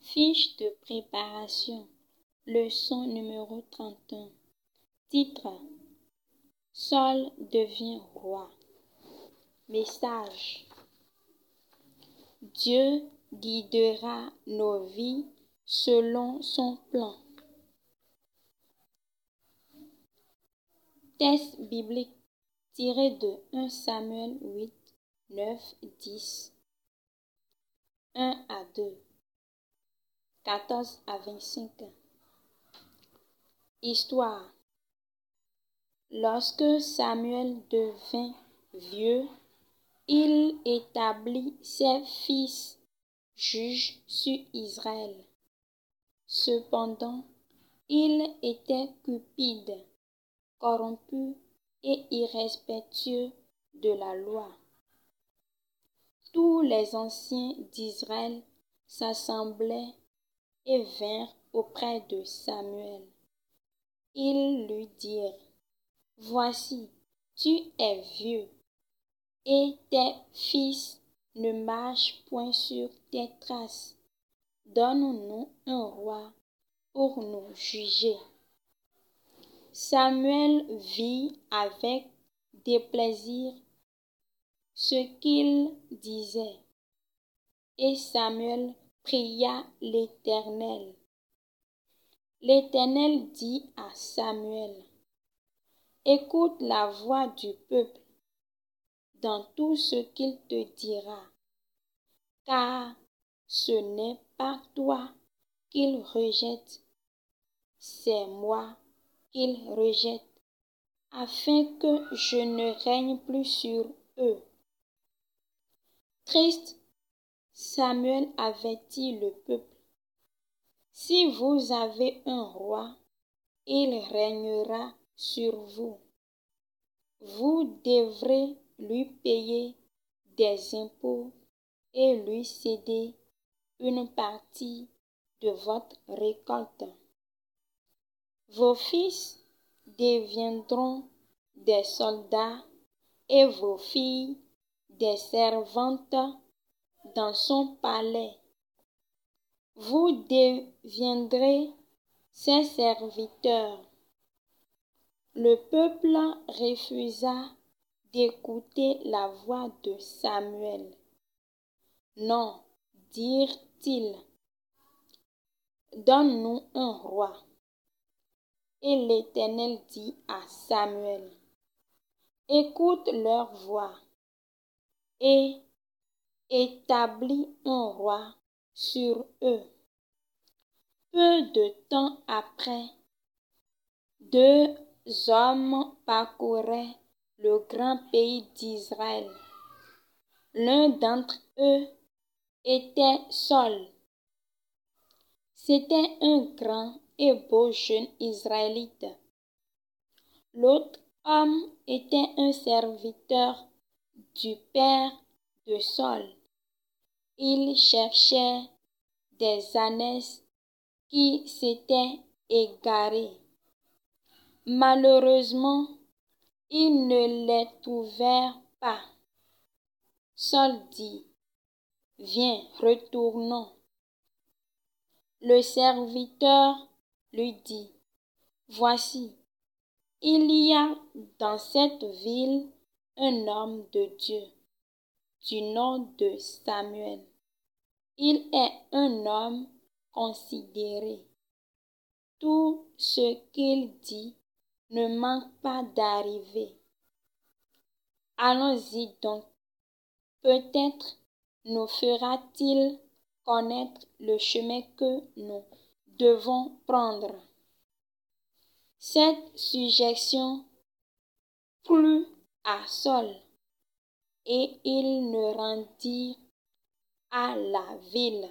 Fiche de préparation. Leçon numéro 31. Titre. Saül devient roi. Message. Dieu guidera nos vies selon son plan. Texte biblique tiré de 1 Samuel 8, 9, 10, 1 à 2, 14 à 25. Histoire. Lorsque Samuel devint vieux, il établit ses fils juges sur Israël. Cependant, il était cupide, corrompu et irrespectueux de la loi. Tous les anciens d'Israël s'assemblaient et vinrent auprès de Samuel. Ils lui dirent: Voici, tu es vieux, et tes fils ne marchent point sur tes traces. Donne-nous un roi pour nous juger. Samuel vit avec déplaisir ce qu'ils disaient, et Samuel pria l'Éternel. L'Éternel dit à Samuel: Écoute la voix du peuple dans tout ce qu'il te dira, car ce n'est pas toi qu'il rejette, c'est moi qu'il rejette, afin que je ne règne plus sur eux. Triste, Samuel avertit le peuple: Si vous avez un roi, il régnera sur vous. Vous devrez lui payer des impôts et lui céder une partie de votre récolte. Vos fils deviendront des soldats et vos filles des servantes dans son palais. Vous deviendrez ses serviteurs. Le peuple refusa d'écouter la voix de Samuel. Non, dirent-ils, donne-nous un roi. Et l'Éternel dit à Samuel: Écoute leur voix et établis un roi sur eux. Peu de temps après, 2 hommes parcouraient le grand pays d'Israël. L'un d'entre eux était Saül. C'était un grand et beau jeune Israélite. L'autre homme était un serviteur du père de Saül. Il cherchait des ânesses qui s'étaient égarés. Malheureusement, ils ne les trouvèrent pas. Saül dit: Viens, retournons. Le serviteur lui dit: Voici, il y a dans cette ville un homme de Dieu, du nom de Samuel. Il est un homme considéré. Tout ce qu'il dit ne manque pas d'arriver. Allons-y donc. Peut-être nous fera-t-il connaître le chemin que nous devons prendre. Cette suggestion plut à Saül, et il ne rendit à la ville.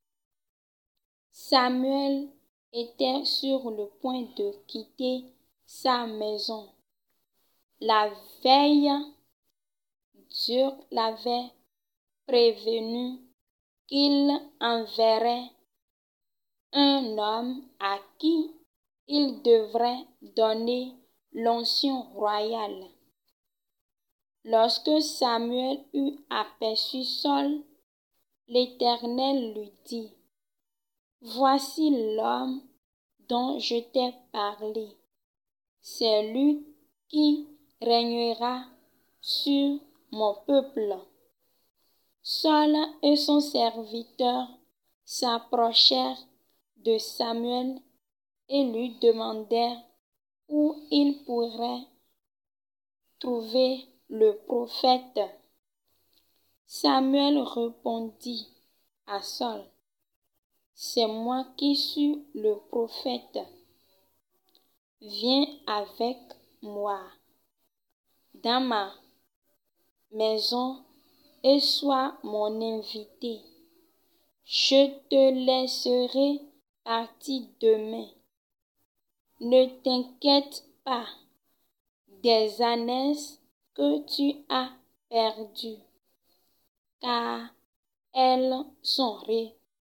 Samuel était sur le point de quitter sa maison. La veille, Dieu l'avait prévenu qu'il enverrait un homme à qui il devrait donner l'onction royale. Lorsque Samuel eut aperçu Saül, l'Éternel lui dit: Voici l'homme dont je t'ai parlé. C'est lui qui régnera sur mon peuple. Saul et son serviteur s'approchèrent de Samuel et lui demandèrent où ils pourraient trouver le prophète. Samuel répondit à Saul, « C'est moi qui suis le prophète. Viens avec moi dans ma maison et sois mon invité. Je te laisserai partir demain. Ne t'inquiète pas des ânesses que tu as perdues, car elles sont retrouvées. »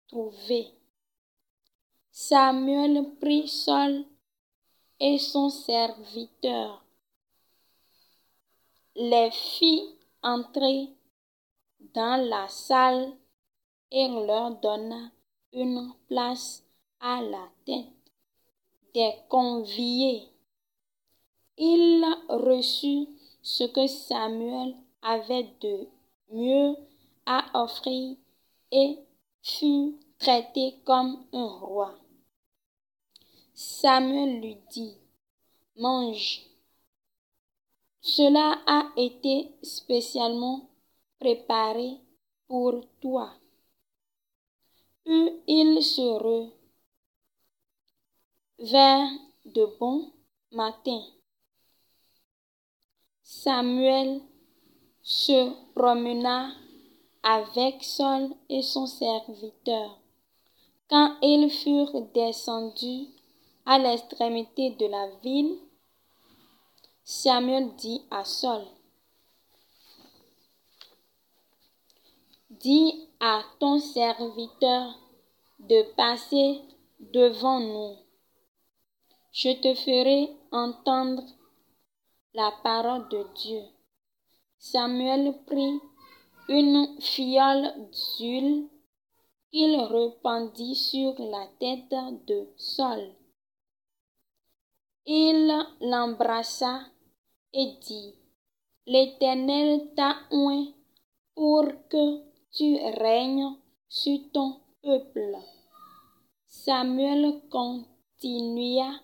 Samuel prit Saul et son serviteur, les fit entrer dans la salle et leur donna une place à la tête des conviés. Il reçut ce que Samuel avait de mieux à offrir et fut traité comme un roi. Samuel lui dit, « Mange. Cela a été spécialement préparé pour toi. » Puis il se levèrent de bon matin. Samuel se promena avec Saul et son serviteur. Quand ils furent descendus à l'extrémité de la ville, Samuel dit à Saul, « Dis à ton serviteur de passer devant nous. Je te ferai entendre la parole de Dieu. » Samuel prit une fiole d'huile qu'il répandit sur la tête de Saul. Il l'embrassa et dit, « L'Éternel t'a oint pour que tu règnes sur ton peuple. » Samuel continua,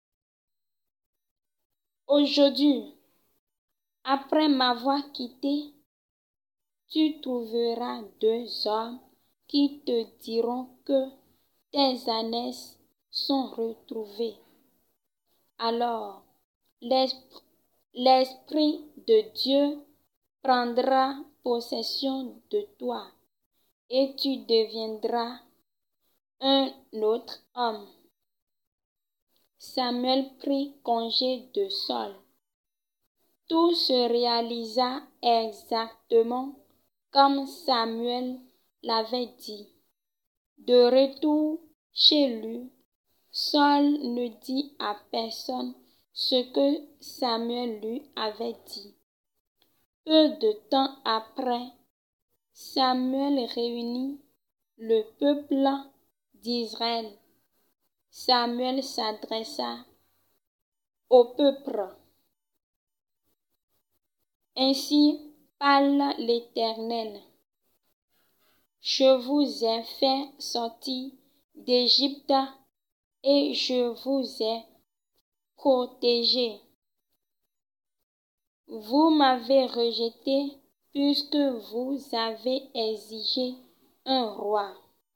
« Aujourd'hui, après m'avoir quitté, tu trouveras 2 hommes qui te diront que tes ânesses sont retrouvées. Alors, l'Esprit de Dieu prendra possession de toi et tu deviendras un autre homme. » Samuel prit congé de Saul. Tout se réalisa exactement comme Samuel l'avait dit. De retour chez lui, Saul ne dit à personne ce que Samuel lui avait dit. Peu de temps après, Samuel réunit le peuple d'Israël. Samuel s'adressa au peuple. « Ainsi parle l'Éternel. Je vous ai fait sortir d'Égypte et je vous ai protégé. Vous m'avez rejeté puisque vous avez exigé un roi.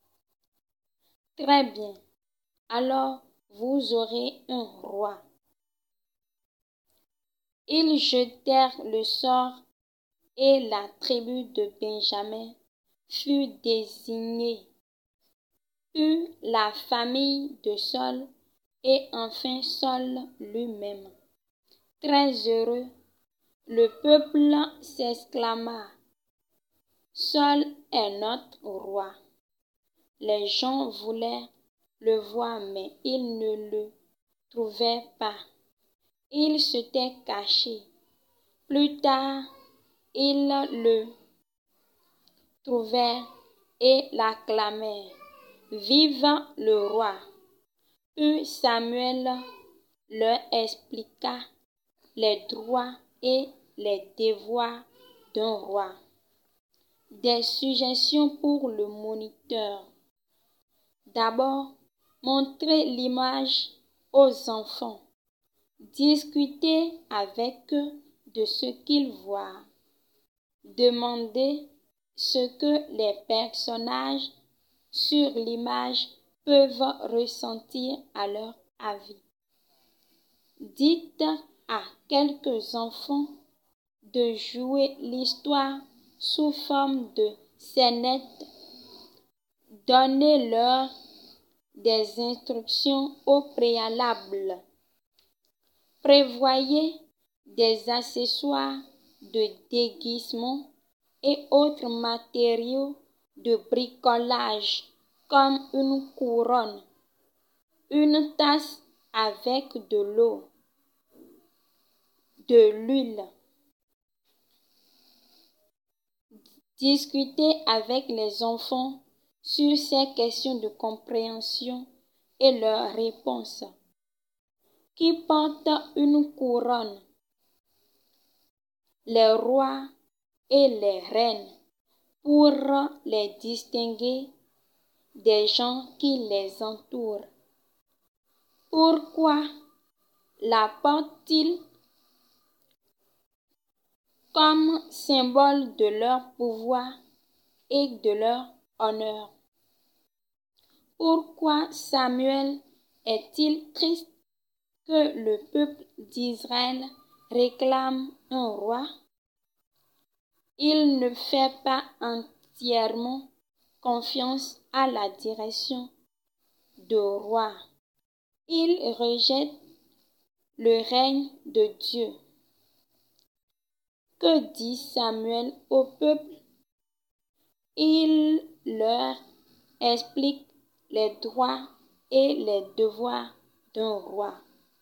Très bien, alors vous aurez un roi. » Ils jetèrent le sort et la tribu de Benjamin fut désignée, puis la famille de Saul et enfin Saul lui-même. Très heureux, le peuple s'exclama, « Saul est notre roi. » Les gens voulaient le voir, mais ils ne le trouvaient pas. Il s'était caché. Plus tard, ils le trouvèrent et l'acclamèrent. Vive le roi. Puis Samuel leur expliqua les droits et les devoirs d'un roi. Des suggestions pour le moniteur. D'abord, montrez l'image aux enfants. Discutez avec eux de ce qu'ils voient. Demandez ce que les personnages sur l'image peuvent ressentir à leur avis. Dites à quelques enfants de jouer l'histoire sous forme de scénettes. Donnez-leur des instructions au préalable. Prévoyez des accessoires de déguisement et autres matériaux de bricolage comme une couronne, une tasse avec de l'eau, de l'huile. Discutez avec les enfants sur ces questions de compréhension et leurs réponses. Qui porte une couronne? Les rois et les reines, pour les distinguer des gens qui les entourent. Pourquoi la portent-ils? Comme symbole de leur pouvoir et de leur honneur. Pourquoi Samuel est-il triste que le peuple d'Israël réclame un roi? Il ne fait pas entièrement confiance à la direction du roi. Il rejette le règne de Dieu. Que dit Samuel au peuple? Il leur explique les droits et les devoirs d'un roi.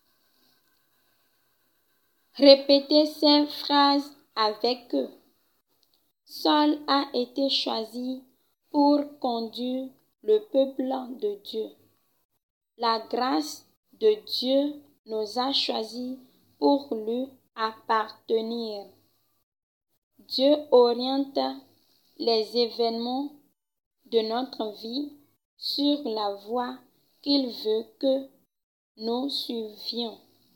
Répétez ces phrases avec eux. Saul a été choisi pour conduire le peuple de Dieu. La grâce de Dieu nous a choisis pour lui appartenir. Dieu oriente les événements de notre vie sur la voie qu'il veut que nous suivions.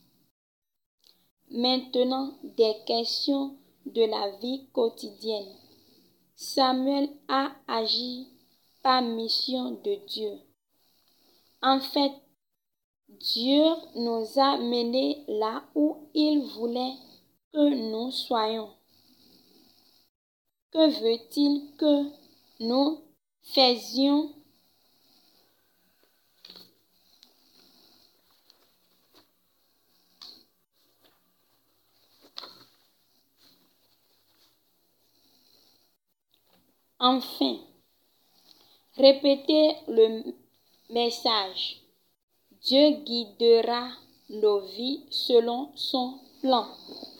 Maintenant, des questions de la vie quotidienne. Samuel a agi par mission de Dieu. En fait, Dieu nous a menés là où il voulait que nous soyons. Que veut-il que nous faisions? Enfin, répétez le message. Dieu guidera nos vies selon son plan.